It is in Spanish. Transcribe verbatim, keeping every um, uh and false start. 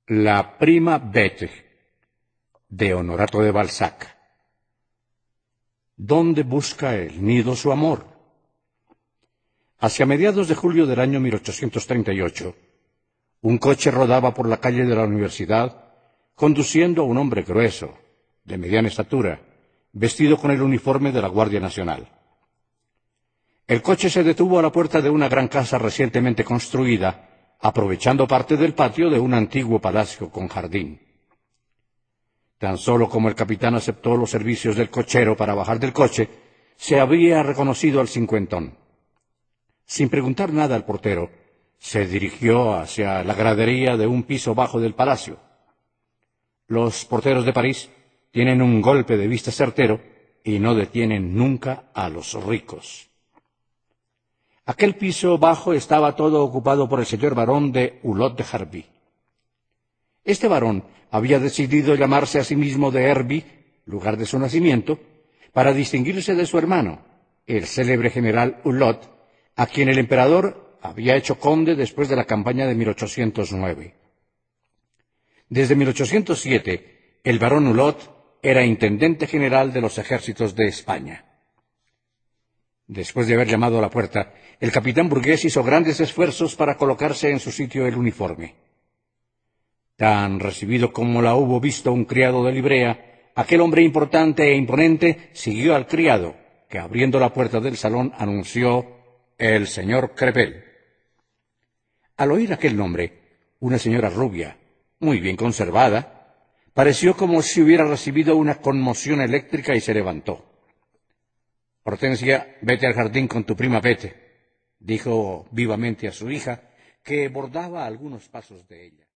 La prima Bette, de Honorato de Balzac. ¿Dónde busca el nido su amor? Hacia mediados de julio del año mil ochocientos treinta y ocho, un coche rodaba por la calle de la universidad, conduciendo a un hombre grueso, de mediana estatura, vestido con el uniforme de la Guardia Nacional. El coche se detuvo a la puerta de una gran casa recientemente construida, aprovechando parte del patio de un antiguo palacio con jardín. Tan solo como el capitán aceptó los servicios del cochero para bajar del coche, se había reconocido al cincuentón. Sin preguntar nada al portero, se dirigió hacia la gradería de un piso bajo del palacio. Los porteros de París tienen un golpe de vista certero y no detienen nunca a los ricos. Aquel piso bajo estaba todo ocupado por el señor barón de Hulot de Harby. Este barón había decidido llamarse a sí mismo de Herby, lugar de su nacimiento, para distinguirse de su hermano, el célebre general Hulot, a quien el emperador había hecho conde después de la campaña de mil ochocientos nueve. Desde mil ochocientos siete, el barón Hulot era intendente general de los ejércitos de España. Después de haber llamado a la puerta, el capitán burgués hizo grandes esfuerzos para colocarse en su sitio el uniforme. Tan recibido como la hubo visto un criado de librea, aquel hombre importante e imponente siguió al criado, que abriendo la puerta del salón anunció el señor Crepel. Al oír aquel nombre, una señora rubia, muy bien conservada, pareció como si hubiera recibido una conmoción eléctrica y se levantó. Hortensia, vete al jardín con tu prima Bette, dijo vivamente a su hija, que bordaba a algunos pasos de ella.